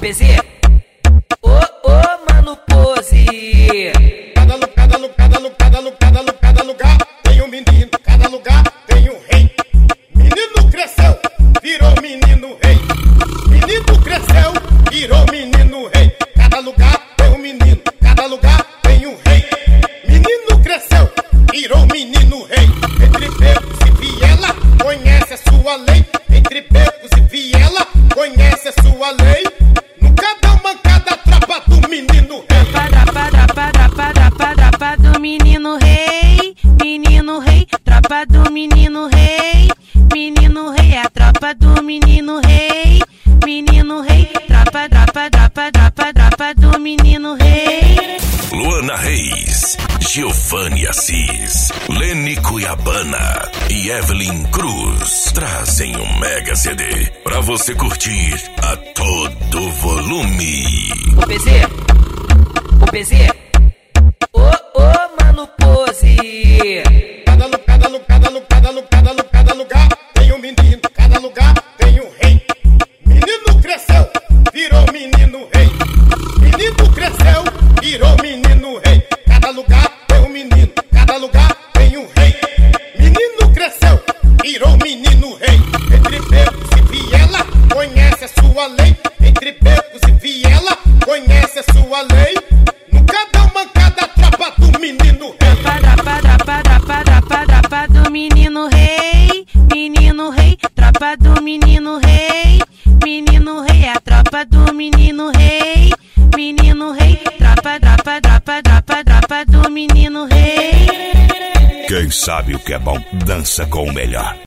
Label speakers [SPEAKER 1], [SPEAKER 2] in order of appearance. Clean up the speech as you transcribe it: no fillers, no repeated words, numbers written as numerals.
[SPEAKER 1] PZ, mano pose.
[SPEAKER 2] Cada lugar tem um menino, cada lugar tem um rei. Menino cresceu, virou menino rei. Menino cresceu, virou menino rei. Cada lugar tem um menino, cada lugar tem um rei. Menino cresceu, virou menino rei. Entre becos e viela, conhece a sua lei. Entre becos e viela, conhece a sua lei. Nunca dá mancada a tropa do menino rei.
[SPEAKER 3] Tropa do menino rei, menino rei, tropa do menino rei, menino rei, é a tropa do menino rei, menino rei, tropa do menino rei.
[SPEAKER 4] Luana Reis, Giovanni Assis, Lene Cuiabana e Evelyn Cruz trazem um mega CD pra você curtir a todo volume.
[SPEAKER 1] O PZ, mano pose.
[SPEAKER 2] Cada lugar tem um menino, cada lugar tem um rei. Menino cresceu, virou menino rei. Menino cresceu, virou menino rei. Cada lugar tem um menino, cada lugar tem um rei. Menino cresceu, virou menino rei. Entre becos e viela, conhece a sua lei. Entre becos e viela, conhece a sua lei. Nunca dá mancada a tropa do menino rei.
[SPEAKER 3] Tropa do menino rei, menino rei, tropa do menino rei, menino rei, é a tropa do menino rei, menino rei, tropa do menino rei.
[SPEAKER 4] Quem sabe o que é bom, dança com o melhor.